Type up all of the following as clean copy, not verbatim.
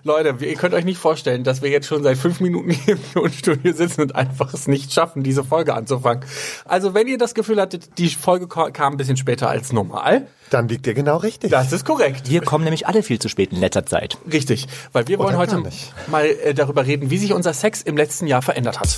Leute, ihr könnt euch nicht vorstellen, dass wir jetzt schon seit 5 Minuten hier im Tonstudio sitzen und einfach es nicht schaffen, diese Folge anzufangen. Also wenn ihr das Gefühl hattet, die Folge kam ein bisschen später als normal, dann liegt ihr genau richtig. Das ist korrekt. Wir kommen nämlich alle viel zu spät in letzter Zeit. Richtig, weil wir wollen heute mal darüber reden, wie sich unser Sex im letzten Jahr verändert hat.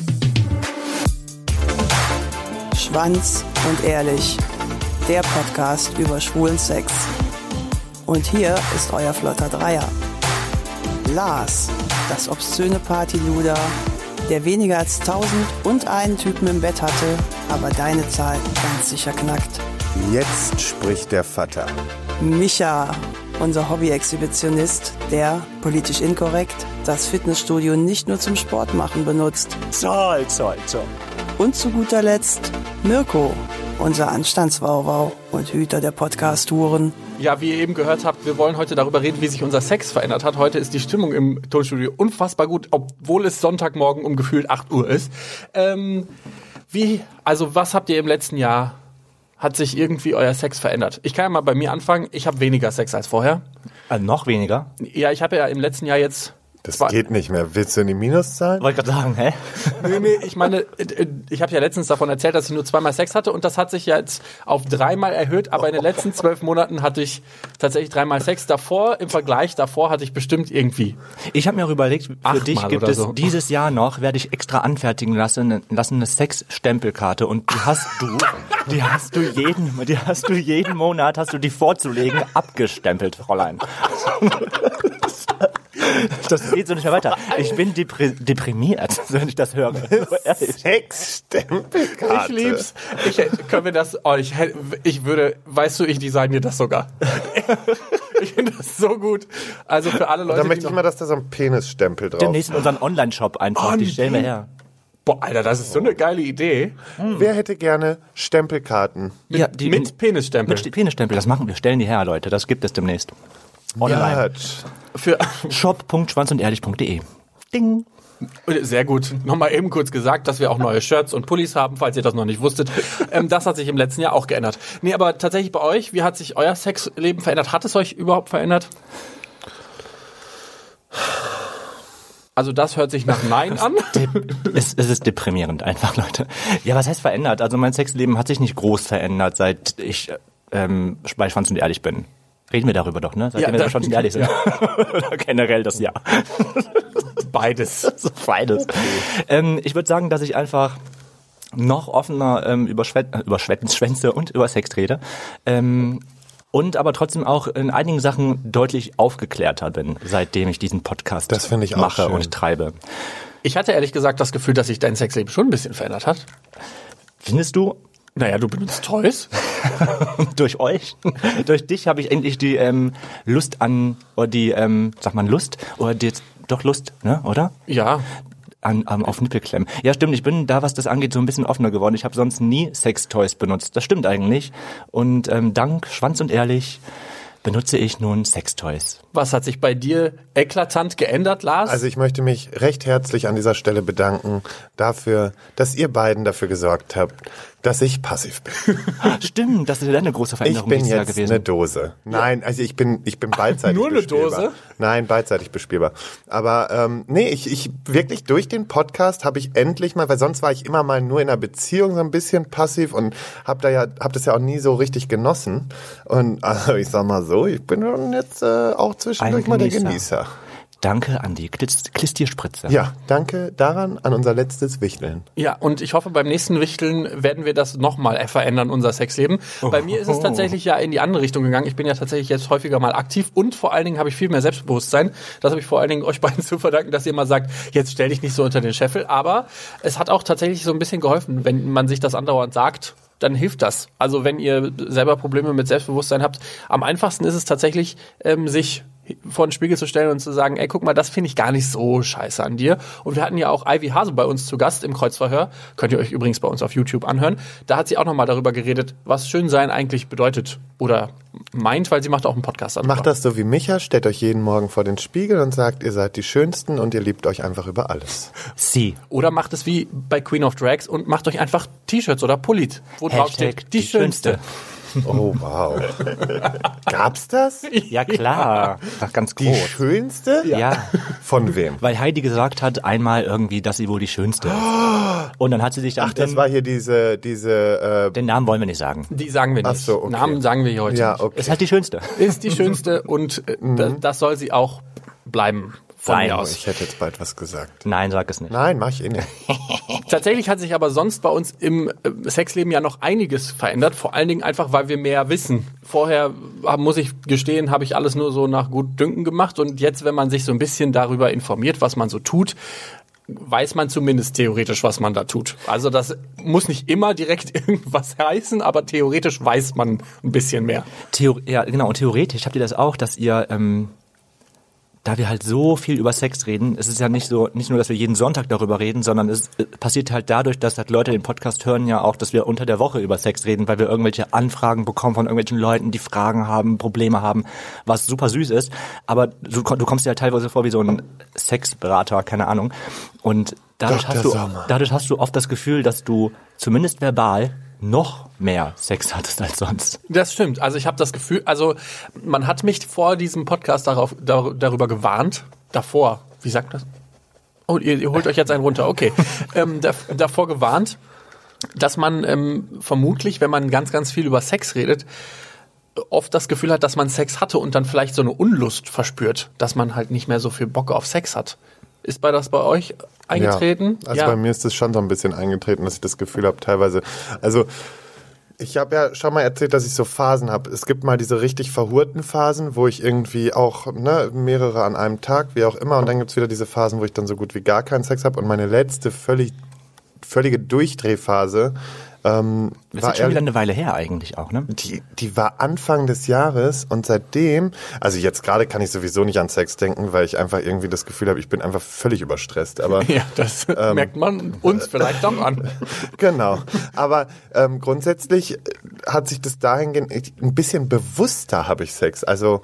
Schwanz und ehrlich, der Podcast über schwulen Sex. Und hier ist euer flotter Dreier. Lars, das obszöne Partyluder, der weniger als 1001 Typen im Bett hatte, aber deine Zahl ganz sicher knackt. Jetzt spricht der Vater. Micha, unser Hobby-Exhibitionist, der, politisch inkorrekt, das Fitnessstudio nicht nur zum Sport machen benutzt. Zoll. Und zu guter Letzt Mirko, unser Anstandswauwau und Hüter der Podcast-Touren. Ja, wie ihr eben gehört habt, wir wollen heute darüber reden, wie sich unser Sex verändert hat. Heute ist die Stimmung im Tonstudio unfassbar gut, obwohl es Sonntagmorgen um gefühlt 8 Uhr ist. Was habt ihr im letzten Jahr, hat sich irgendwie euer Sex verändert? Ich kann ja mal bei mir anfangen, ich habe weniger Sex als vorher. Noch weniger? Ja, ich habe ja im letzten Jahr jetzt... Das geht nicht mehr. Willst du in die Minuszahlen? Wollte gerade sagen, hä? Nee, ich meine, ich habe ja letztens davon erzählt, dass ich nur 2-mal Sex hatte und das hat sich jetzt auf 3-mal erhöht, aber in den letzten 12 Monaten hatte ich tatsächlich 3-mal Sex. Im Vergleich davor hatte ich bestimmt irgendwie. Ich habe mir auch überlegt, für dich gibt es so. Dieses Jahr noch, werde ich extra anfertigen lassen eine Sex-Stempelkarte und die hast du jeden Monat hast du die vorzulegen, abgestempelt, Fräulein. Das geht so nicht mehr weiter. Ich bin deprimiert, wenn ich das höre. Sexstempelkarte. Ich lieb's. Können wir das... ich design dir das sogar. Ich finde das so gut. Also für alle Leute, Dann möchte ich mal, dass da so ein Penisstempel drauf ist. Demnächst in unseren Online-Shop einfach, die stellen wir her. Boah, Alter, das ist so eine geile Idee. Wer hätte gerne Stempelkarten? Mit Penisstempel. Mit Penisstempel, das machen wir. Stellen die her, Leute. Das gibt es demnächst. Online. Für shop.schwanzundehrlich.de. Ding. Sehr gut. Nochmal eben kurz gesagt, dass wir auch neue Shirts und Pullis haben, falls ihr das noch nicht wusstet. Das hat sich im letzten Jahr auch geändert. Nee, aber tatsächlich bei euch, wie hat sich euer Sexleben verändert? Hat es euch überhaupt verändert? Also das hört sich nach Nein an. Es ist deprimierend einfach, Leute. Ja, was heißt verändert? Also mein Sexleben hat sich nicht groß verändert, seit ich bei Schwanz und ehrlich bin. Reden wir darüber doch, ne? Seitdem wir bei Schwanz und ehrlich sind. Oder generell das Jahr. Beides. Beides. Ich würde sagen, dass ich einfach noch offener über Schwänze und über Sex rede. Und aber trotzdem auch in einigen Sachen deutlich aufgeklärter bin, seitdem ich diesen Podcast mache und treibe. Ich hatte ehrlich gesagt das Gefühl, dass sich dein Sexleben schon ein bisschen verändert hat. Findest du? Naja, du benutzt Toys. Durch euch. Durch dich habe ich endlich die Lust an, oder die, sagt man Lust? Oder doch Lust, ne, oder? Ja. Auf Nippelklemmen. Ja, stimmt, ich bin da, was das angeht, so ein bisschen offener geworden. Ich habe sonst nie Sextoys benutzt. Das stimmt eigentlich. Und dank Schwanz und ehrlich benutze ich nun Sextoys. Was hat sich bei dir eklatant geändert, Lars? Also ich möchte mich recht herzlich an dieser Stelle bedanken dafür, dass ihr beiden dafür gesorgt habt, dass ich passiv bin. Stimmt, das ist ja eine große Veränderung dieses Jahr gewesen. Ich bin jetzt eine Dose. Nein, also ich bin beidseitig nur eine bespielbar. Dose? Nein, beidseitig bespielbar. Aber ich wirklich durch den Podcast habe ich endlich mal, weil sonst war ich immer mal nur in einer Beziehung so ein bisschen passiv und hab das ja auch nie so richtig genossen. Und also ich sag mal so, ich bin dann jetzt auch zwischendurch mal der Genießer. Danke an die Klistierspritze. Ja, danke daran an unser letztes Wichteln. Ja, und ich hoffe, beim nächsten Wichteln werden wir das nochmal verändern, unser Sexleben. Bei mir ist es tatsächlich ja in die andere Richtung gegangen. Ich bin ja tatsächlich jetzt häufiger mal aktiv und vor allen Dingen habe ich viel mehr Selbstbewusstsein. Das habe ich vor allen Dingen euch beiden zu verdanken, dass ihr mal sagt, jetzt stell dich nicht so unter den Scheffel. Aber es hat auch tatsächlich so ein bisschen geholfen, wenn man sich das andauernd sagt, dann hilft das. Also wenn ihr selber Probleme mit Selbstbewusstsein habt, am einfachsten ist es tatsächlich, sich vor den Spiegel zu stellen und zu sagen, ey, guck mal, das finde ich gar nicht so scheiße an dir. Und wir hatten ja auch Ivy Hase bei uns zu Gast im Kreuzverhör. Könnt ihr euch übrigens bei uns auf YouTube anhören. Da hat sie auch nochmal darüber geredet, was Schönsein eigentlich bedeutet oder meint, weil sie macht auch einen Podcast darüber. Macht das so wie Micha, stellt euch jeden Morgen vor den Spiegel und sagt, ihr seid die Schönsten und ihr liebt euch einfach über alles. Sie. Oder macht es wie bei Queen of Drags und macht euch einfach T-Shirts oder Pullit, wo drauf steht, die Schönste. Oh, wow. Gab's das? Ja, klar. Doch ganz Die groß. schönste? Ja. Von wem? Weil Heidi gesagt hat einmal irgendwie, dass sie wohl die Schönste ist. Und dann hat sie sich dann... Ach, das war hier diese den Namen wollen wir nicht sagen. Die sagen wir nicht. Ach so, okay. Namen sagen wir hier heute ja, nicht. okay. Ist halt die Schönste. Ist die schönste und das soll sie auch bleiben von Nein. mir aus. Ich hätte jetzt bald was gesagt. Nein, sag es nicht. Nein, mach ich eh nicht. Tatsächlich hat sich aber sonst bei uns im Sexleben ja noch einiges verändert. Vor allen Dingen einfach, weil wir mehr wissen. Vorher, muss ich gestehen, habe ich alles nur so nach Gutdünken gemacht. Und jetzt, wenn man sich so ein bisschen darüber informiert, was man so tut, weiß man zumindest theoretisch, was man da tut. Also das muss nicht immer direkt irgendwas heißen, aber theoretisch weiß man ein bisschen mehr. Ja, genau. Und theoretisch habt ihr das auch, dass ihr... da wir halt so viel über Sex reden, es ist ja nicht nur, dass wir jeden Sonntag darüber reden, sondern es passiert halt dadurch, dass halt Leute den Podcast hören ja auch, dass wir unter der Woche über Sex reden, weil wir irgendwelche Anfragen bekommen von irgendwelchen Leuten, die Fragen haben, Probleme haben, was super süß ist. Aber du kommst dir halt teilweise vor wie so ein Sexberater, keine Ahnung. Und dadurch hast du oft das Gefühl, dass du zumindest verbal noch mehr Sex hattest als sonst. Das stimmt. Also ich habe das Gefühl, also man hat mich vor diesem Podcast darüber gewarnt. Davor, wie sagt das? Oh, ihr holt euch jetzt einen runter. Okay. Davor gewarnt, dass man vermutlich, wenn man ganz, ganz viel über Sex redet, oft das Gefühl hat, dass man Sex hatte und dann vielleicht so eine Unlust verspürt, dass man halt nicht mehr so viel Bock auf Sex hat. Ist das bei euch eingetreten? Ja, also bei mir ist es schon so ein bisschen eingetreten, dass ich das Gefühl habe, teilweise, also ich habe ja schon mal erzählt, dass ich so Phasen habe. Es gibt mal diese richtig verhurten Phasen, wo ich irgendwie auch mehrere an einem Tag, wie auch immer, und dann gibt's wieder diese Phasen, wo ich dann so gut wie gar keinen Sex habe. Und meine letzte völlige Durchdrehphase Das ist schon wieder eine Weile her eigentlich auch, ne? Die war Anfang des Jahres und seitdem, also jetzt gerade kann ich sowieso nicht an Sex denken, weil ich einfach irgendwie das Gefühl habe, ich bin einfach völlig überstresst. Aber Ja, das merkt man uns vielleicht doch an. genau. Aber grundsätzlich hat sich das dahingehend ein bisschen bewusster habe ich Sex. Also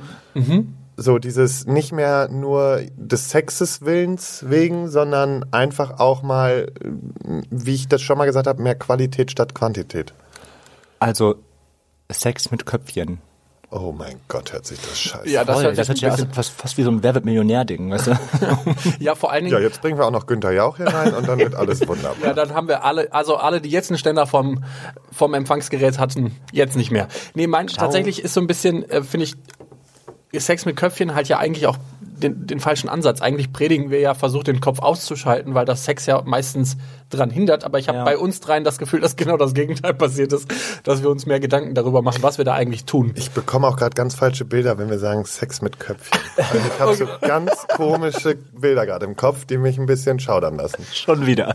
so dieses nicht mehr nur des Sexes Willens wegen, sondern einfach auch mal, wie ich das schon mal gesagt habe, mehr Qualität statt Quantität. Also Sex mit Köpfchen. Oh mein Gott, hört sich das scheiße. Ja, das Voll, hört das sich hört ein sich bisschen, fast wie so ein Wer wird Millionär-Ding, weißt du? ja, vor allen Ja, Dingen, jetzt bringen wir auch noch Günther Jauch hier rein und dann wird alles wunderbar. ja, dann haben wir alle, die jetzt einen Ständer vom Empfangsgerät hatten, jetzt nicht mehr. Nee, tatsächlich ist so ein bisschen, finde ich, Sex mit Köpfchen halt ja eigentlich auch den falschen Ansatz. Eigentlich predigen wir ja, versucht den Kopf auszuschalten, weil das Sex ja meistens dran hindert. Aber ich habe bei uns dreien das Gefühl, dass genau das Gegenteil passiert ist, dass wir uns mehr Gedanken darüber machen, was wir da eigentlich tun. Ich bekomme auch gerade ganz falsche Bilder, wenn wir sagen Sex mit Köpfchen. Also ich habe so ganz komische Bilder gerade im Kopf, die mich ein bisschen schaudern lassen. Schon wieder.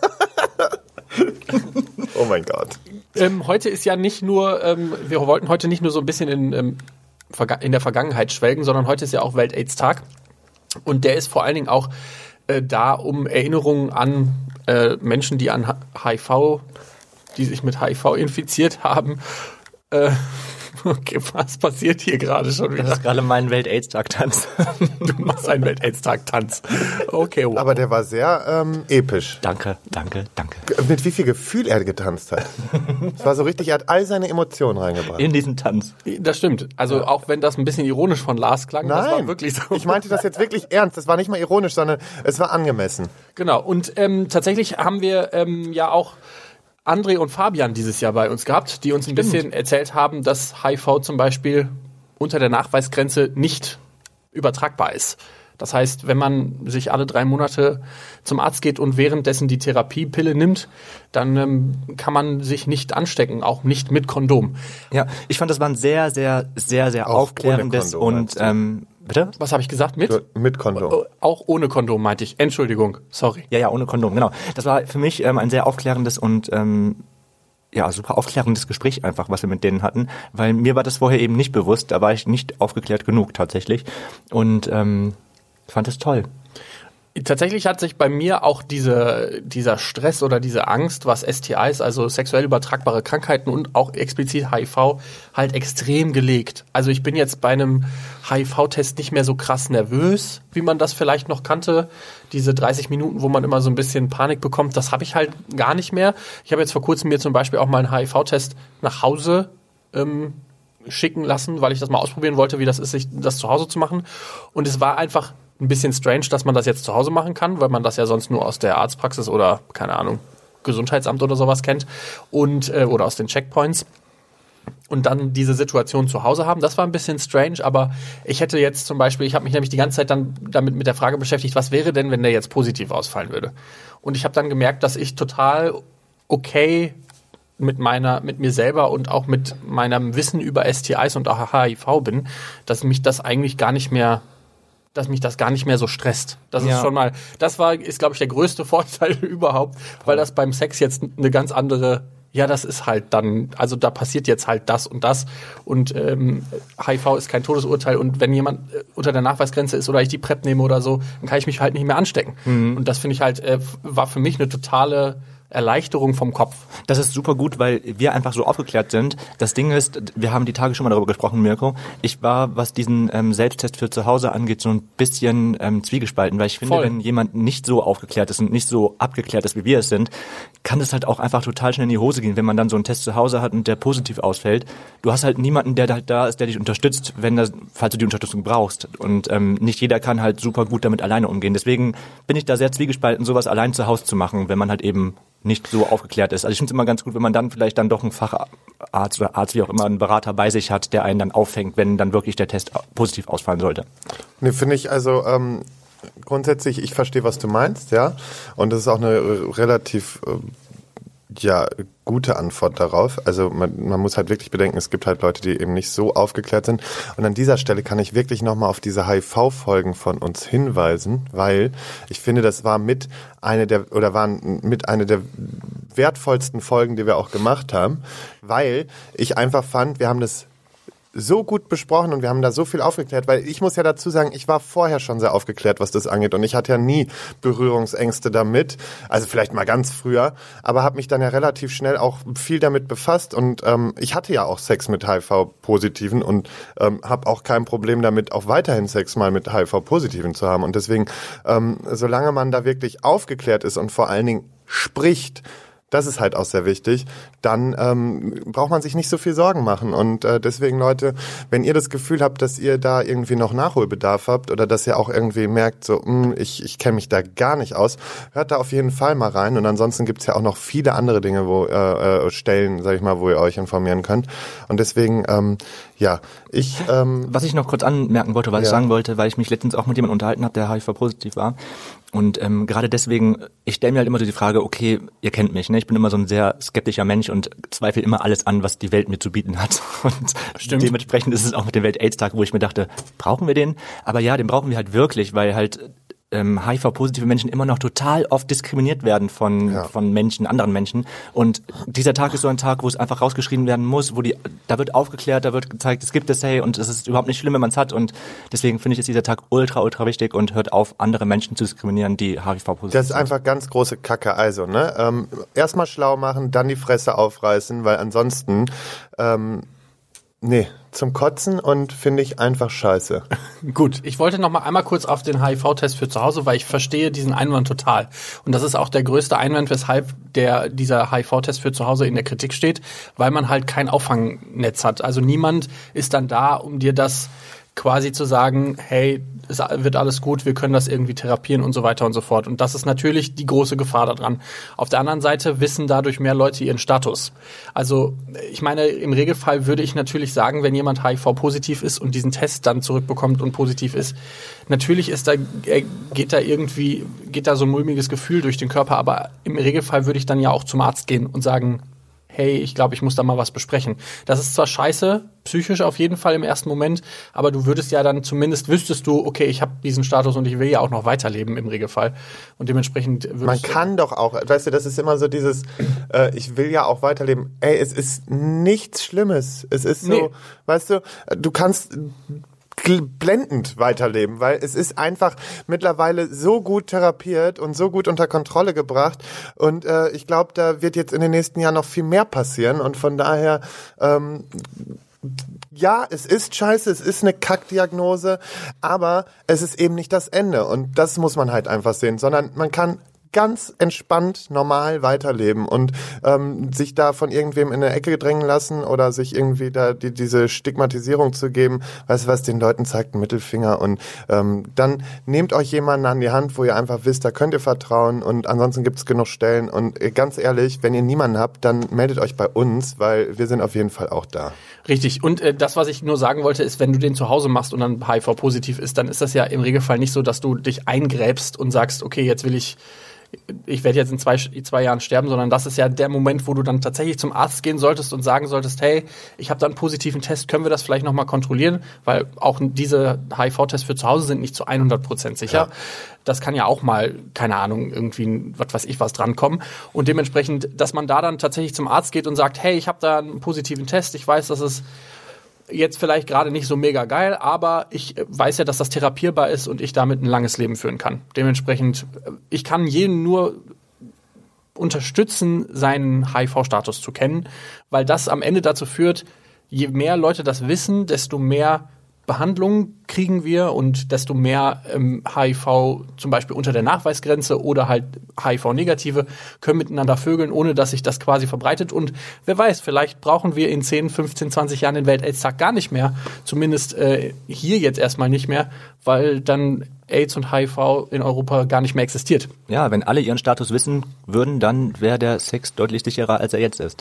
Oh mein Gott. Heute ist ja nicht nur, wir wollten heute nicht nur so ein bisschen in der Vergangenheit schwelgen, sondern heute ist ja auch Welt-AIDS-Tag. Und der ist vor allen Dingen auch da, um Erinnerungen an Menschen, die an HIV, die sich mit HIV infiziert haben. Okay, was passiert hier gerade schon wieder? Das ist gerade mein Welt-AIDS-Tag-Tanz. Du machst einen Welt-AIDS-Tag-Tanz. Okay, wow. Aber der war sehr episch. Danke. Mit wie viel Gefühl er getanzt hat. Es war so richtig, er hat all seine Emotionen reingebracht. In diesen Tanz. Das stimmt. Also auch wenn das ein bisschen ironisch von Lars klang, das war Nein, wirklich so. ich meinte das jetzt wirklich ernst. Das war nicht mal ironisch, sondern es war angemessen. Genau. Und tatsächlich haben wir ja auch André und Fabian dieses Jahr bei uns gehabt, die uns ein bisschen erzählt haben, dass HIV zum Beispiel unter der Nachweisgrenze nicht übertragbar ist. Das heißt, wenn man sich alle 3 Monate zum Arzt geht und währenddessen die Therapiepille nimmt, dann kann man sich nicht anstecken, auch nicht mit Kondom. Ja, ich fand, das war ein sehr, sehr, sehr, sehr Auch aufklärendes ohne Kondom, und bitte? Was habe ich gesagt? Mit Kondom. Auch ohne Kondom meinte ich. Entschuldigung, sorry. Ja, ohne Kondom, genau. Das war für mich ein sehr aufklärendes und super aufklärendes Gespräch einfach, was wir mit denen hatten, weil mir war das vorher eben nicht bewusst, da war ich nicht aufgeklärt genug tatsächlich und fand es toll. Tatsächlich hat sich bei mir auch dieser Stress oder diese Angst, was STIs, also sexuell übertragbare Krankheiten und auch explizit HIV, halt extrem gelegt. Also ich bin jetzt bei einem HIV-Test nicht mehr so krass nervös, wie man das vielleicht noch kannte. Diese 30 Minuten, wo man immer so ein bisschen Panik bekommt, das habe ich halt gar nicht mehr. Ich habe jetzt vor kurzem mir zum Beispiel auch mal einen HIV-Test nach Hause schicken lassen, weil ich das mal ausprobieren wollte, wie das ist, sich das zu Hause zu machen. Und es war einfach ein bisschen strange, dass man das jetzt zu Hause machen kann, weil man das ja sonst nur aus der Arztpraxis oder, keine Ahnung, Gesundheitsamt oder sowas kennt und oder aus den Checkpoints. Und dann diese Situation zu Hause haben, das war ein bisschen strange, aber ich hätte jetzt zum Beispiel, ich habe mich nämlich die ganze Zeit dann damit mit der Frage beschäftigt, was wäre denn, wenn der jetzt positiv ausfallen würde? Und ich habe dann gemerkt, dass ich total okay mit mir selber und auch mit meinem Wissen über STIs und auch HIV bin, dass mich das eigentlich gar nicht mehr so stresst. Das ist schon mal, ist glaube ich der größte Vorteil überhaupt, weil das beim Sex jetzt eine ganz andere, ja, das ist halt dann, also da passiert jetzt halt das und HIV ist kein Todesurteil und wenn jemand unter der Nachweisgrenze ist oder ich die PrEP nehme oder so, dann kann ich mich halt nicht mehr anstecken. Und das finde ich halt, war für mich eine totale Erleichterung vom Kopf. Das ist super gut, weil wir einfach so aufgeklärt sind. Das Ding ist, wir haben die Tage schon mal darüber gesprochen, Mirko. Ich war, was diesen Selbsttest für zu Hause angeht, so ein bisschen zwiegespalten, weil ich finde, wenn jemand nicht so aufgeklärt ist und nicht so abgeklärt ist, wie wir es sind, kann das halt auch einfach total schnell in die Hose gehen, wenn man dann so einen Test zu Hause hat und der positiv ausfällt. Du hast halt niemanden, der halt da ist, der dich unterstützt, falls du die Unterstützung brauchst. Und nicht jeder kann halt super gut damit alleine umgehen. Deswegen bin ich da sehr zwiegespalten, sowas allein zu Hause zu machen, wenn man halt eben nicht so aufgeklärt ist. Also ich finde es immer ganz gut, wenn man dann vielleicht dann doch einen Facharzt oder Arzt, wie auch immer, einen Berater bei sich hat, der einen dann auffängt, wenn dann wirklich der Test positiv ausfallen sollte. Nee, finde ich also grundsätzlich, ich verstehe, was du meinst, ja. Und das ist auch eine relativ gute Antwort darauf. Also man muss halt wirklich bedenken, es gibt halt Leute, die eben nicht so aufgeklärt sind. Und an dieser Stelle kann ich wirklich nochmal auf diese HIV-Folgen von uns hinweisen, weil ich finde, das war mit eine der wertvollsten Folgen, die wir auch gemacht haben, weil ich einfach fand, wir haben das so gut besprochen und wir haben da so viel aufgeklärt, weil ich muss ja dazu sagen, ich war vorher schon sehr aufgeklärt, was das angeht und ich hatte ja nie Berührungsängste damit, also vielleicht mal ganz früher, aber habe mich dann ja relativ schnell auch viel damit befasst und ich hatte ja auch Sex mit HIV-Positiven und habe auch kein Problem damit, auch weiterhin Sex mal mit HIV-Positiven zu haben und deswegen, solange man da wirklich aufgeklärt ist und vor allen Dingen spricht, das ist halt auch sehr wichtig, dann braucht man sich nicht so viel Sorgen machen. Und deswegen, Leute, wenn ihr das Gefühl habt, dass ihr da irgendwie noch Nachholbedarf habt oder dass ihr auch irgendwie merkt, so ich kenne mich da gar nicht aus, hört da auf jeden Fall mal rein. Und ansonsten gibt's ja auch noch viele andere Dinge, Stellen, sag ich mal, wo ihr euch informieren könnt. Und deswegen, was ich noch kurz anmerken wollte, was ich sagen wollte, weil ich mich letztens auch mit jemandem unterhalten habe, der HIV-positiv war. Und gerade deswegen, ich stelle mir halt immer so die Frage, okay, ihr kennt mich, ne? Ich bin immer so ein sehr skeptischer Mensch und zweifle immer alles an, was die Welt mir zu bieten hat. Und dementsprechend ist es auch mit dem Welt-AIDS-Tag, wo ich mir dachte, brauchen wir den? Aber ja, den brauchen wir halt wirklich, weil halt HIV-positive Menschen immer noch total oft diskriminiert werden von Menschen, anderen Menschen. Und dieser Tag ist so ein Tag, wo es einfach rausgeschrieben werden muss, da wird aufgeklärt, da wird gezeigt, es gibt es, hey, und es ist überhaupt nicht schlimm, wenn man es hat. Und deswegen finde ich, ist dieser Tag ultra, ultra wichtig und hört auf, andere Menschen zu diskriminieren, die HIV-positiv sind. Das ist einfach ganz große Kacke. Also, ne? Erstmal schlau machen, dann die Fresse aufreißen, weil ansonsten zum Kotzen und finde ich einfach scheiße. Gut, ich wollte noch mal einmal kurz auf den HIV-Test für zu Hause, weil ich verstehe diesen Einwand total. Und das ist auch der größte Einwand, weshalb dieser HIV-Test für zu Hause in der Kritik steht, weil man halt kein Auffangnetz hat. Also niemand ist dann da, um dir das quasi zu sagen, hey, es wird alles gut, wir können das irgendwie therapieren und so weiter und so fort. Und das ist natürlich die große Gefahr daran. Auf der anderen Seite wissen dadurch mehr Leute ihren Status. Also ich meine, im Regelfall würde ich natürlich sagen, wenn jemand HIV-positiv ist und diesen Test dann zurückbekommt und positiv ist, natürlich geht da so ein mulmiges Gefühl durch den Körper, aber im Regelfall würde ich dann ja auch zum Arzt gehen und sagen, hey, ich glaube, ich muss da mal was besprechen. Das ist zwar scheiße, psychisch auf jeden Fall im ersten Moment, aber du würdest ja dann wüsstest du, okay, ich habe diesen Status und ich will ja auch noch weiterleben im Regelfall. Und dementsprechend man kann doch auch, weißt du, das ist immer so dieses, ich will ja auch weiterleben. Ey, es ist nichts Schlimmes. Es ist so, weißt du, du kannst blendend weiterleben, weil es ist einfach mittlerweile so gut therapiert und so gut unter Kontrolle gebracht und ich glaube, da wird jetzt in den nächsten Jahren noch viel mehr passieren und von daher ja, es ist scheiße, es ist eine Kackdiagnose, aber es ist eben nicht das Ende und das muss man halt einfach sehen, sondern man kann ganz entspannt normal weiterleben und sich da von irgendwem in eine Ecke drängen lassen oder sich irgendwie da diese Stigmatisierung zu geben, weißt du was, den Leuten zeigt einen Mittelfinger und dann nehmt euch jemanden an die Hand, wo ihr einfach wisst, da könnt ihr vertrauen und ansonsten gibt es genug Stellen und ganz ehrlich, wenn ihr niemanden habt, dann meldet euch bei uns, weil wir sind auf jeden Fall auch da. Richtig. Und das, was ich nur sagen wollte, ist, wenn du den zu Hause machst und dann HIV-positiv ist, dann ist das ja im Regelfall nicht so, dass du dich eingräbst und sagst, okay, jetzt will ich werde jetzt in zwei Jahren sterben, sondern das ist ja der Moment, wo du dann tatsächlich zum Arzt gehen solltest und sagen solltest, hey, ich habe da einen positiven Test, können wir das vielleicht nochmal kontrollieren? Weil auch diese HIV-Tests für zu Hause sind nicht zu 100% sicher. Ja. Das kann ja auch mal, keine Ahnung, irgendwie was weiß ich was drankommen. Und dementsprechend, dass man da dann tatsächlich zum Arzt geht und sagt, hey, ich habe da einen positiven Test, ich weiß, dass es jetzt vielleicht gerade nicht so mega geil, aber ich weiß ja, dass das therapierbar ist und ich damit ein langes Leben führen kann. Dementsprechend, ich kann jeden nur unterstützen, seinen HIV-Status zu kennen, weil das am Ende dazu führt, je mehr Leute das wissen, desto mehr Behandlung kriegen wir und desto mehr HIV zum Beispiel unter der Nachweisgrenze oder halt HIV-Negative können miteinander vögeln, ohne dass sich das quasi verbreitet. Und wer weiß, vielleicht brauchen wir in 10, 15, 20 Jahren den Welt-AIDS-Tag gar nicht mehr. Zumindest hier jetzt erstmal nicht mehr, weil dann AIDS und HIV in Europa gar nicht mehr existiert. Ja, wenn alle ihren Status wissen würden, dann wäre der Sex deutlich sicherer, als er jetzt ist.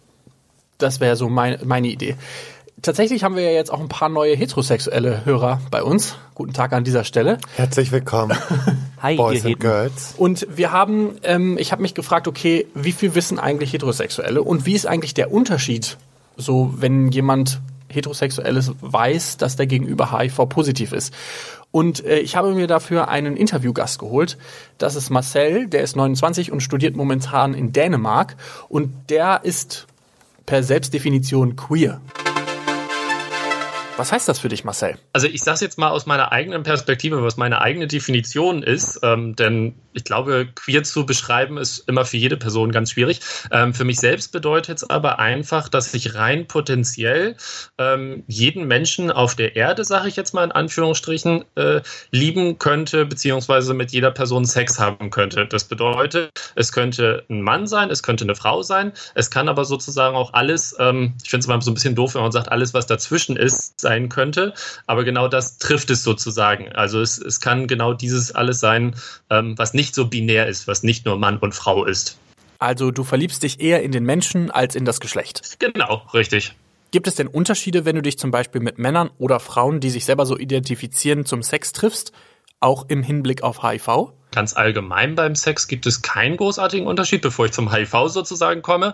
Das wäre so meine Idee. Tatsächlich haben wir ja jetzt auch ein paar neue heterosexuelle Hörer bei uns. Guten Tag an dieser Stelle. Herzlich willkommen. Hi, Boys and Girls. Und wir haben, ich habe mich gefragt, okay, wie viel wissen eigentlich Heterosexuelle und wie ist eigentlich der Unterschied, so wenn jemand Heterosexuelles weiß, dass der Gegenüber HIV-positiv ist. Und ich habe mir dafür einen Interviewgast geholt. Das ist Marcel, der ist 29 und studiert momentan in Dänemark. Und der ist per Selbstdefinition queer. Was heißt das für dich, Marcel? Also ich sage es jetzt mal aus meiner eigenen Perspektive, was meine eigene Definition ist, denn ich glaube, queer zu beschreiben ist immer für jede Person ganz schwierig. Für mich selbst bedeutet es aber einfach, dass ich rein potenziell jeden Menschen auf der Erde, sage ich jetzt mal in Anführungsstrichen, lieben könnte, beziehungsweise mit jeder Person Sex haben könnte. Das bedeutet, es könnte ein Mann sein, es könnte eine Frau sein, es kann aber sozusagen auch alles, ich finde es immer so ein bisschen doof, wenn man sagt, alles, was dazwischen ist, sein könnte, aber genau das trifft es sozusagen. Also es kann genau dieses alles sein, was nicht so binär ist, was nicht nur Mann und Frau ist. Also du verliebst dich eher in den Menschen als in das Geschlecht. Genau, richtig. Gibt es denn Unterschiede, wenn du dich zum Beispiel mit Männern oder Frauen, die sich selber so identifizieren, zum Sex triffst, auch im Hinblick auf HIV? Ganz allgemein beim Sex gibt es keinen großartigen Unterschied, bevor ich zum HIV sozusagen komme.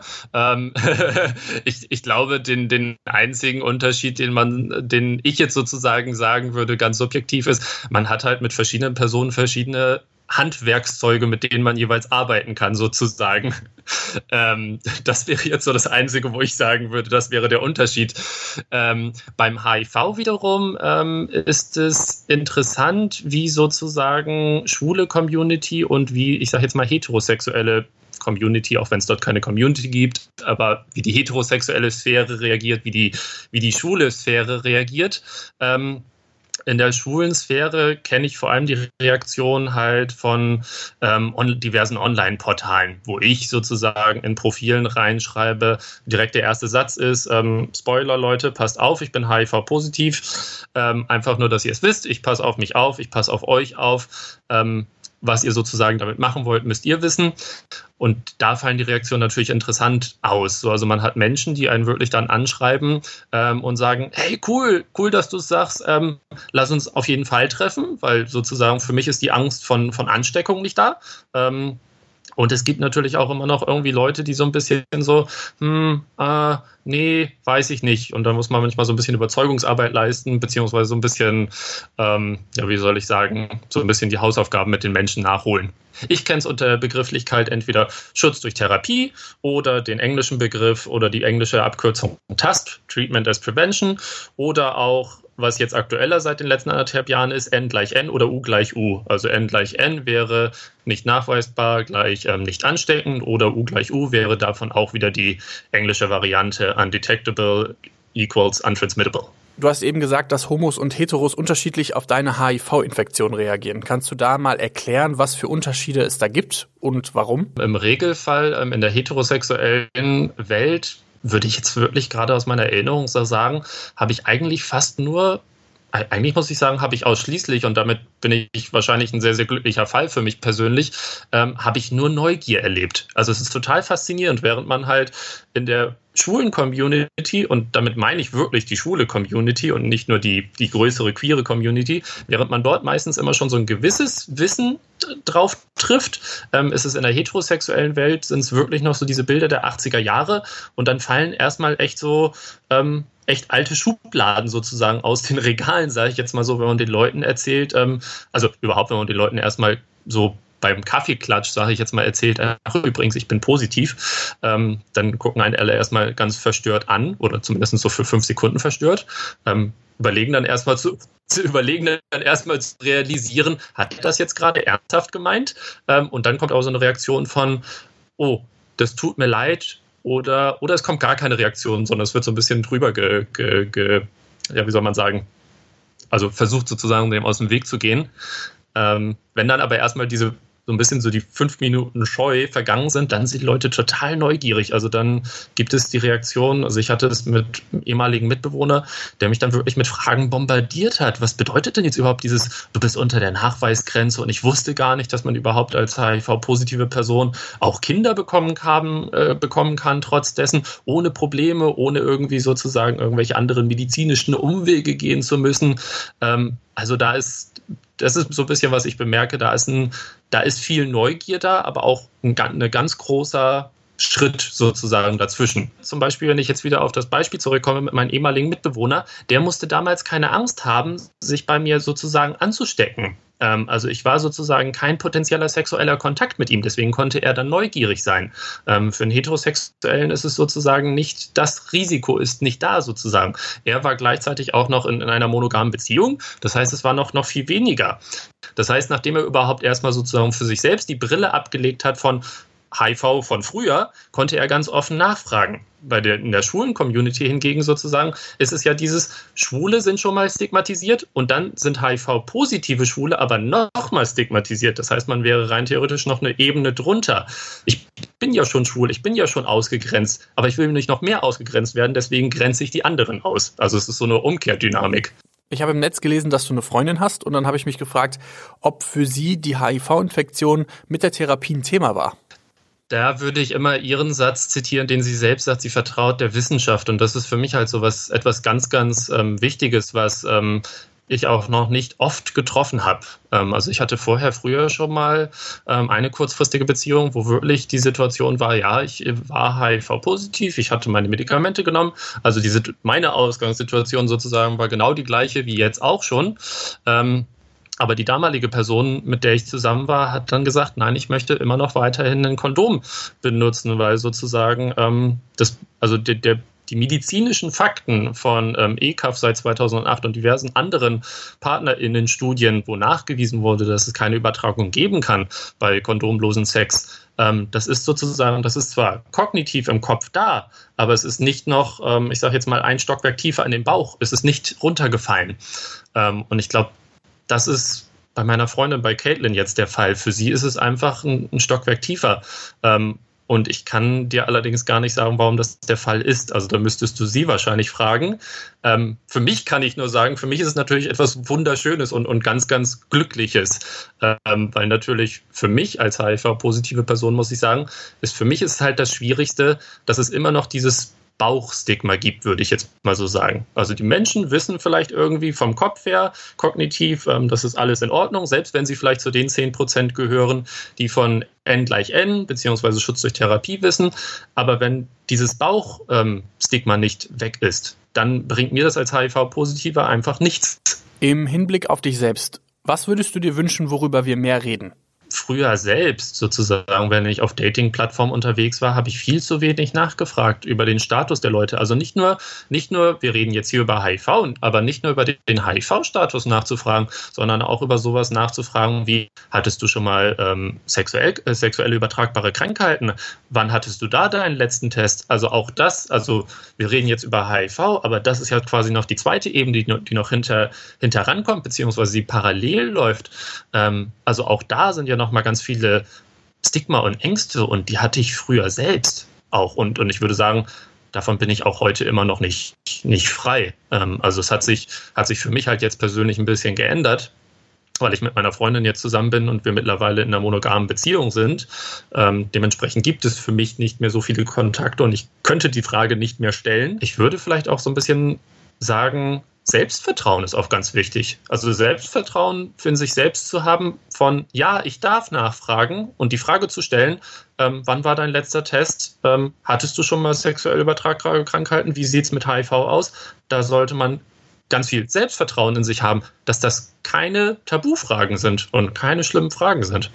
Ich glaube, den einzigen Unterschied, den ich jetzt sozusagen sagen würde, ganz subjektiv ist, man hat halt mit verschiedenen Personen verschiedene Handwerkszeuge, mit denen man jeweils arbeiten kann, sozusagen. Das wäre jetzt so das Einzige, wo ich sagen würde, das wäre der Unterschied. Beim HIV wiederum ist es interessant, wie sozusagen schwule Community und wie, ich sage jetzt mal, heterosexuelle Community, auch wenn es dort keine Community gibt, aber wie die heterosexuelle Sphäre reagiert, wie die schwule Sphäre reagiert. In der schwulen Sphäre kenne ich vor allem die Reaktion halt von diversen Online-Portalen, wo ich sozusagen in Profilen reinschreibe, direkt der erste Satz ist, Spoiler Leute, passt auf, ich bin HIV-positiv, einfach nur, dass ihr es wisst, ich passe auf mich auf, ich passe auf euch auf, was ihr sozusagen damit machen wollt, müsst ihr wissen. Und da fallen die Reaktionen natürlich interessant aus. Also man hat Menschen, die einen wirklich dann anschreiben und sagen, hey, cool, dass du es sagst, lass uns auf jeden Fall treffen, weil sozusagen für mich ist die Angst von Ansteckung nicht da. Und es gibt natürlich auch immer noch irgendwie Leute, die so ein bisschen so, nee, weiß ich nicht. Und da muss man manchmal so ein bisschen Überzeugungsarbeit leisten, beziehungsweise so ein bisschen, wie soll ich sagen, so ein bisschen die Hausaufgaben mit den Menschen nachholen. Ich kenne es unter der Begrifflichkeit entweder Schutz durch Therapie oder den englischen Begriff oder die englische Abkürzung TASP, Treatment as Prevention, oder auch, was jetzt aktueller seit den letzten 1,5 Jahren ist, N gleich N oder U gleich U. Also N gleich N wäre nicht nachweisbar gleich nicht ansteckend oder U gleich U wäre davon auch wieder die englische Variante undetectable equals untransmittable. Du hast eben gesagt, dass Homos und Heteros unterschiedlich auf deine HIV-Infektion reagieren. Kannst du da mal erklären, was für Unterschiede es da gibt und warum? Im Regelfall in der heterosexuellen Welt, würde ich jetzt wirklich gerade aus meiner Erinnerung so sagen, habe ich eigentlich muss ich sagen, habe ich ausschließlich, und damit bin ich wahrscheinlich ein sehr, sehr glücklicher Fall für mich persönlich, habe ich nur Neugier erlebt. Also es ist total faszinierend, während man halt in der schwulen Community, und damit meine ich wirklich die schwule Community und nicht nur die größere queere Community, während man dort meistens immer schon so ein gewisses Wissen drauf trifft, ist es in der heterosexuellen Welt, sind es wirklich noch so diese Bilder der 80er Jahre, und dann fallen erstmal echt so echt alte Schubladen sozusagen aus den Regalen, sage ich jetzt mal so, wenn man den Leuten erzählt, also überhaupt, wenn man den Leuten erstmal so beim Kaffeeklatsch, sage ich jetzt mal, erzählt, ach übrigens, ich bin positiv, dann gucken einen alle erstmal ganz verstört an, oder zumindest so für 5 Sekunden verstört, überlegen dann erstmal zu realisieren, hat er das jetzt gerade ernsthaft gemeint? Und dann kommt auch so eine Reaktion von, oh, das tut mir leid, oder es kommt gar keine Reaktion, sondern es wird so ein bisschen drüber wie soll man sagen, also versucht sozusagen dem aus dem Weg zu gehen. Wenn dann aber erstmal so ein bisschen so die 5 Minuten Scheu vergangen sind, dann sind die Leute total neugierig. Also dann gibt es die Reaktion, also ich hatte das mit einem ehemaligen Mitbewohner, der mich dann wirklich mit Fragen bombardiert hat. Was bedeutet denn jetzt überhaupt dieses, du bist unter der Nachweisgrenze, und ich wusste gar nicht, dass man überhaupt als HIV-positive Person auch Kinder bekommen kann, trotz dessen, ohne Probleme, ohne irgendwie sozusagen irgendwelche anderen medizinischen Umwege gehen zu müssen. Also das ist so ein bisschen, was ich bemerke, da ist viel Neugier da, aber auch ein ganz großer Schritt sozusagen dazwischen. Zum Beispiel, wenn ich jetzt wieder auf das Beispiel zurückkomme mit meinem ehemaligen Mitbewohner, der musste damals keine Angst haben, sich bei mir sozusagen anzustecken. Also ich war sozusagen kein potenzieller sexueller Kontakt mit ihm, deswegen konnte er dann neugierig sein. Für einen Heterosexuellen ist es sozusagen nicht, das Risiko ist nicht da sozusagen. Er war gleichzeitig auch noch in einer monogamen Beziehung, das heißt, es war noch viel weniger. Das heißt, nachdem er überhaupt erstmal sozusagen für sich selbst die Brille abgelegt hat von HIV von früher, konnte er ganz offen nachfragen. In der schwulen Community hingegen sozusagen ist es ja dieses, Schwule sind schon mal stigmatisiert, und dann sind HIV-positive Schwule aber noch mal stigmatisiert. Das heißt, man wäre rein theoretisch noch eine Ebene drunter. Ich bin ja schon schwul, ich bin ja schon ausgegrenzt, aber ich will nicht noch mehr ausgegrenzt werden, deswegen grenze ich die anderen aus. Also es ist so eine Umkehrdynamik. Ich habe im Netz gelesen, dass du eine Freundin hast, und dann habe ich mich gefragt, ob für sie die HIV-Infektion mit der Therapie ein Thema war. Da würde ich immer ihren Satz zitieren, den sie selbst sagt, sie vertraut der Wissenschaft. Und das ist für mich halt so etwas ganz, ganz Wichtiges, was ich auch noch nicht oft getroffen habe. Also ich hatte früher schon mal eine kurzfristige Beziehung, wo wirklich die Situation war, ja, ich war HIV-positiv, ich hatte meine Medikamente genommen. Also meine Ausgangssituation sozusagen war genau die gleiche wie jetzt auch schon. Aber die damalige Person, mit der ich zusammen war, hat dann gesagt, nein, ich möchte immer noch weiterhin ein Kondom benutzen, weil sozusagen die medizinischen Fakten von ECAF seit 2008 und diversen anderen PartnerInnen-Studien, wo nachgewiesen wurde, dass es keine Übertragung geben kann bei kondomlosen Sex, das ist zwar kognitiv im Kopf da, aber es ist nicht noch, ich sage jetzt mal, ein Stockwerk tiefer in den Bauch. Es ist nicht runtergefallen. Und ich glaube, das ist bei meiner Freundin, bei Caitlin jetzt der Fall. Für sie ist es einfach ein Stockwerk tiefer. Und ich kann dir allerdings gar nicht sagen, warum das der Fall ist. Also da müsstest du sie wahrscheinlich fragen. Für mich kann ich nur sagen, für mich ist es natürlich etwas Wunderschönes und ganz, ganz Glückliches. Weil natürlich für mich als HIV-positive Person, muss ich sagen, für mich ist halt das Schwierigste, dass es immer noch dieses Bauchstigma gibt, würde ich jetzt mal so sagen. Also die Menschen wissen vielleicht irgendwie vom Kopf her, kognitiv, das ist alles in Ordnung, selbst wenn sie vielleicht zu den 10% gehören, die von N = N, beziehungsweise Schutz durch Therapie wissen. Aber wenn dieses Bauchstigma nicht weg ist, dann bringt mir das als HIV-Positiver einfach nichts. Im Hinblick auf dich selbst, was würdest du dir wünschen, worüber wir mehr reden? früher selbst sozusagen, wenn ich auf Dating-Plattformen unterwegs war, habe ich viel zu wenig nachgefragt über den Status der Leute. Also nicht nur, wir reden jetzt hier über HIV, aber nicht nur über den HIV-Status nachzufragen, sondern auch über sowas nachzufragen, wie hattest du schon mal sexuell übertragbare Krankheiten? Wann hattest du da deinen letzten Test? Also auch das, also wir reden jetzt über HIV, aber das ist ja quasi noch die zweite Ebene, die noch hinterankommt, beziehungsweise die parallel läuft. Also auch da sind ja noch mal ganz viele Stigma und Ängste und die hatte ich früher selbst auch und ich würde sagen, davon bin ich auch heute immer noch nicht frei. Also es hat sich für mich halt jetzt persönlich ein bisschen geändert, weil ich mit meiner Freundin jetzt zusammen bin und wir mittlerweile in einer monogamen Beziehung sind. Dementsprechend gibt es für mich nicht mehr so viele Kontakte und ich könnte die Frage nicht mehr stellen. Ich würde vielleicht auch so ein bisschen sagen, Selbstvertrauen ist auch ganz wichtig. Also Selbstvertrauen für sich selbst zu haben von, ja, ich darf nachfragen und die Frage zu stellen, wann war dein letzter Test? Hattest du schon mal sexuell übertragbare Krankheiten? Wie sieht es mit HIV aus? Da sollte man ganz viel Selbstvertrauen in sich haben, dass das keine Tabufragen sind und keine schlimmen Fragen sind.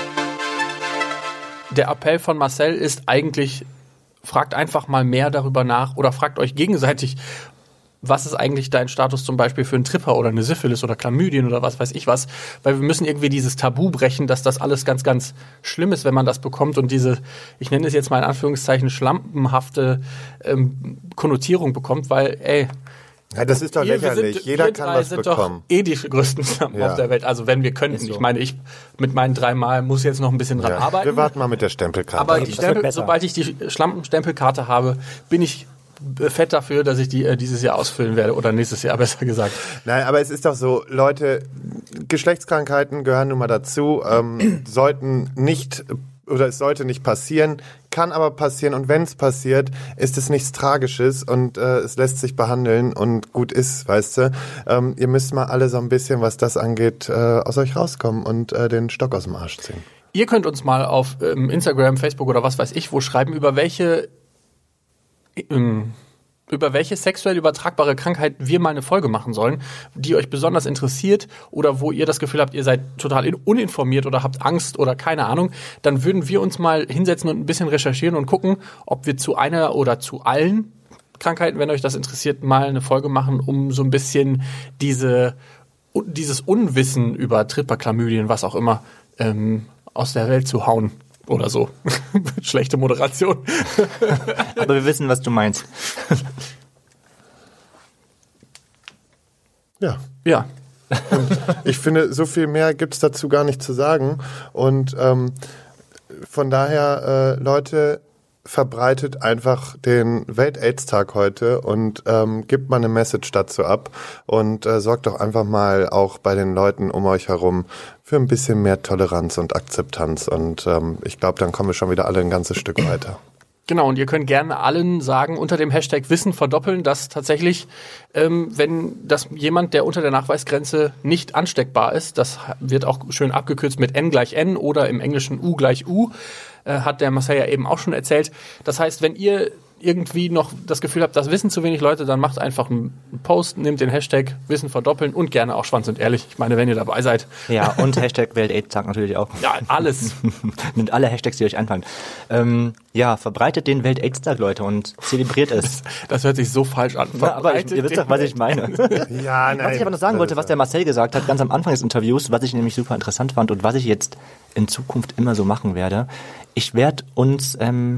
Der Appell von Marcel ist eigentlich, fragt einfach mal mehr darüber nach oder fragt euch gegenseitig, was ist eigentlich dein Status zum Beispiel für einen Tripper oder eine Syphilis oder Chlamydien oder was weiß ich was, weil wir müssen irgendwie dieses Tabu brechen, dass das alles ganz, ganz schlimm ist, wenn man das bekommt und diese, ich nenne es jetzt mal in Anführungszeichen, schlampenhafte Konnotierung bekommt, weil, ja, das ist doch lächerlich. Jeder kann was bekommen. Doch die größten Schlampen auf der Welt. Also wenn wir könnten. So. Ich meine, ich mit meinen 3 Mal muss jetzt noch ein bisschen dran arbeiten. Wir warten mal mit der Stempelkarte. Aber sobald ich die Schlampenstempelkarte habe, bin ich fett dafür, dass ich die dieses Jahr ausfüllen werde oder nächstes Jahr, besser gesagt. Nein, aber es ist doch so, Leute, Geschlechtskrankheiten gehören nun mal dazu, es sollte nicht passieren, kann aber passieren und wenn es passiert, ist es nichts Tragisches und es lässt sich behandeln und gut ist, weißt du. Ihr müsst mal alle so ein bisschen, was das angeht, aus euch rauskommen und den Stock aus dem Arsch ziehen. Ihr könnt uns mal auf Instagram, Facebook oder was weiß ich wo schreiben, über welche sexuell übertragbare Krankheit wir mal eine Folge machen sollen, die euch besonders interessiert oder wo ihr das Gefühl habt, ihr seid total uninformiert oder habt Angst oder keine Ahnung, dann würden wir uns mal hinsetzen und ein bisschen recherchieren und gucken, ob wir zu einer oder zu allen Krankheiten, wenn euch das interessiert, mal eine Folge machen, um so ein bisschen dieses Unwissen über Tripper, Chlamydien, was auch immer, aus der Welt zu hauen. Oder so. Schlechte Moderation. Aber wir wissen, was du meinst. Ja. Ja. Ich finde, so viel mehr gibt's dazu gar nicht zu sagen. Und von daher, Leute, verbreitet einfach den Welt-AIDS-Tag heute und gebt mal eine Message dazu ab und sorgt doch einfach mal auch bei den Leuten um euch herum für ein bisschen mehr Toleranz und Akzeptanz und ich glaube, dann kommen wir schon wieder alle ein ganzes Stück weiter. Genau, und ihr könnt gerne allen sagen, unter dem Hashtag Wissen verdoppeln, dass tatsächlich, wenn das jemand, der unter der Nachweisgrenze nicht ansteckbar ist, das wird auch schön abgekürzt mit N = N oder im Englischen U = U, hat der Marcel ja eben auch schon erzählt. Das heißt, wenn ihr irgendwie noch das Gefühl habt, das wissen zu wenig Leute, dann macht einfach einen Post, nehmt den Hashtag Wissen verdoppeln und gerne auch Schwanz und ehrlich. Ich meine, wenn ihr dabei seid. Ja, und Hashtag Welt-AIDS-Tag natürlich auch. Ja, alles. Nehmt alle Hashtags, die euch einfallen. Ja, verbreitet den Welt-AIDS-Tag, Leute, und zelebriert es. Das hört sich so falsch an. Ja, aber ihr wisst doch, was ich meine. Ja, nein. Was ich aber noch sagen wollte, was der Marcel gesagt hat, ganz am Anfang des Interviews, was ich nämlich super interessant fand und was ich jetzt in Zukunft immer so machen werde. Ich werde uns,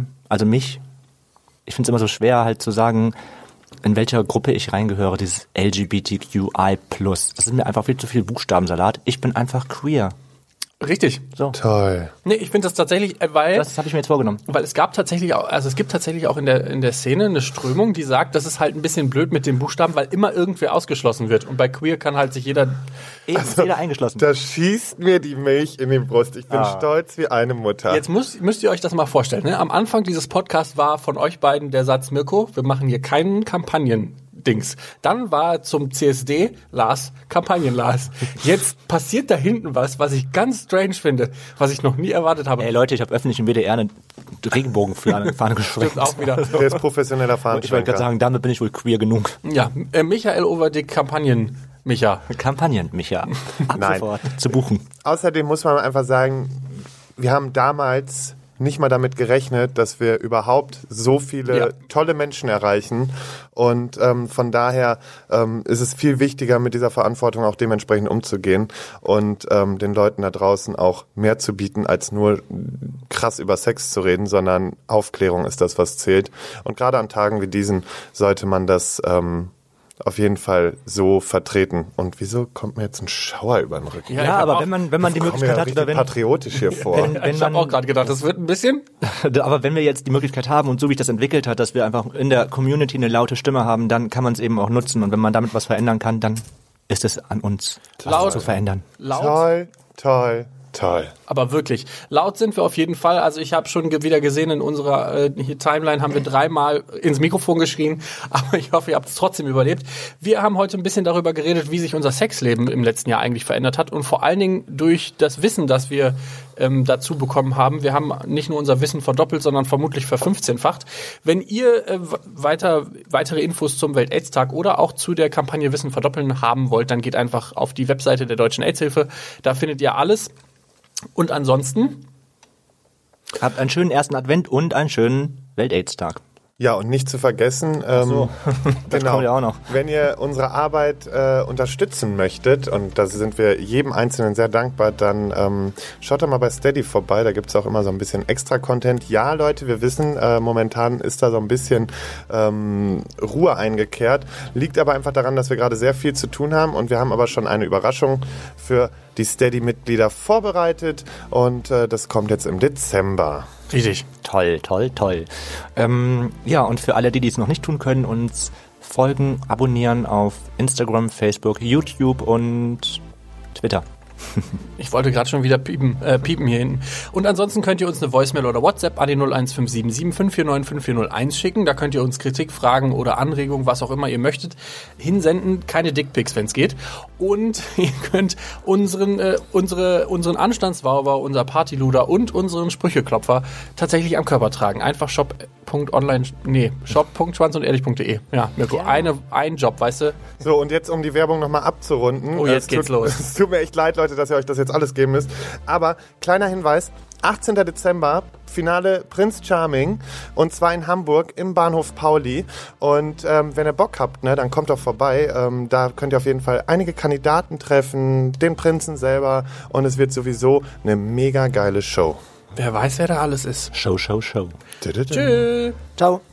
ich finde es immer so schwer halt zu sagen, in welcher Gruppe ich reingehöre, dieses LGBTQI+. Das ist mir einfach viel zu viel Buchstabensalat. Ich bin einfach queer. Richtig. So. Toll. Nee, ich finde das tatsächlich, weil... Das habe ich mir jetzt vorgenommen. Weil es gibt tatsächlich auch in der Szene eine Strömung, die sagt, das ist halt ein bisschen blöd mit den Buchstaben, weil immer irgendwer ausgeschlossen wird. Und bei queer kann halt sich jeder... jeder eingeschlossen. Da schießt mir die Milch in die Brust. Ich bin stolz wie eine Mutter. Jetzt müsst ihr euch das mal vorstellen. Ne? Am Anfang dieses Podcasts war von euch beiden der Satz, Mirko, wir machen hier keinen Kampagnen-Dings. Dann war zum CSD Lars, Kampagnen-Lars. Jetzt passiert da hinten was ich ganz strange finde, was ich noch nie erwartet habe. Ey Leute, ich habe öffentlich im WDR eine Regenbogenfahne geschwenkt. Auch wieder. Der ist professioneller Fahnenschwenker. Ich wollte gerade sagen, damit bin ich wohl queer genug. Ja, Michael Overdick, Kampagnen-Micha. Kampagnen-Micha. Ab Nein. sofort zu buchen. Außerdem muss man einfach sagen, wir haben damals nicht mal damit gerechnet, dass wir überhaupt so viele tolle Menschen erreichen. Und von daher ist es viel wichtiger, mit dieser Verantwortung auch dementsprechend umzugehen und den Leuten da draußen auch mehr zu bieten, als nur krass über Sex zu reden, sondern Aufklärung ist das, was zählt. Und gerade an Tagen wie diesen sollte man das auf jeden Fall so vertreten. Und wieso kommt mir jetzt ein Schauer über den Rücken? Ja, aber wenn man die Möglichkeit hat, oder wenn patriotisch hier vor. Ich habe auch gerade gedacht, das wird ein bisschen. Aber wenn wir jetzt die Möglichkeit haben und so wie ich das entwickelt hat, dass wir einfach in der Community eine laute Stimme haben, dann kann man es eben auch nutzen. Und wenn man damit was verändern kann, dann ist es an uns, was zu verändern. Toll, toll. Toll. Aber wirklich, laut sind wir auf jeden Fall. Also ich habe schon wieder gesehen, in unserer Timeline haben wir 3-mal ins Mikrofon geschrien. Aber ich hoffe, ihr habt es trotzdem überlebt. Wir haben heute ein bisschen darüber geredet, wie sich unser Sexleben im letzten Jahr eigentlich verändert hat. Und vor allen Dingen durch das Wissen, das wir dazu bekommen haben. Wir haben nicht nur unser Wissen verdoppelt, sondern vermutlich ver15-facht. Wenn ihr weitere Infos zum Welt-AIDS-Tag oder auch zu der Kampagne Wissen verdoppeln haben wollt, dann geht einfach auf die Webseite der Deutschen AIDS-Hilfe. Da findet ihr alles. Und ansonsten? Habt einen schönen ersten Advent und einen schönen Welt-AIDS-Tag. Ja, und nicht zu vergessen, das kommt ja auch noch. Wenn ihr unsere Arbeit unterstützen möchtet, und da sind wir jedem Einzelnen sehr dankbar, dann schaut doch mal bei Steady vorbei, da gibt's auch immer so ein bisschen Extra-Content. Ja, Leute, wir wissen, momentan ist da so ein bisschen Ruhe eingekehrt, liegt aber einfach daran, dass wir gerade sehr viel zu tun haben und wir haben aber schon eine Überraschung für die Steady-Mitglieder vorbereitet und das kommt jetzt im Dezember. Richtig. Toll, toll, toll. Ja, und für alle, die es noch nicht tun können, uns folgen, abonnieren auf Instagram, Facebook, YouTube und Twitter. Ich wollte gerade schon wieder piepen hier hinten. Und ansonsten könnt ihr uns eine Voicemail oder WhatsApp an die 01577 549 5401 schicken. Da könnt ihr uns Kritik, Fragen oder Anregungen, was auch immer ihr möchtet, hinsenden. Keine Dickpics, wenn es geht. Und ihr könnt unseren Anstandswauber, unser Partyluder und unseren Sprücheklopfer tatsächlich am Körper tragen. Einfach shop.schwanzundehrlich.de. Ja, Mirko, ein Job, weißt du? So, und jetzt, um die Werbung nochmal abzurunden. Oh, jetzt geht's los. Es tut mir echt leid, Leute, dass ihr euch das jetzt alles geben müsst. Aber kleiner Hinweis, 18. Dezember, Finale Prince Charming und zwar in Hamburg im Bahnhof Pauli. Und wenn ihr Bock habt, ne, dann kommt doch vorbei. Da könnt ihr auf jeden Fall einige Kandidaten treffen, den Prinzen selber und es wird sowieso eine mega geile Show. Wer weiß, wer da alles ist. Show. Tschüss. Ciao.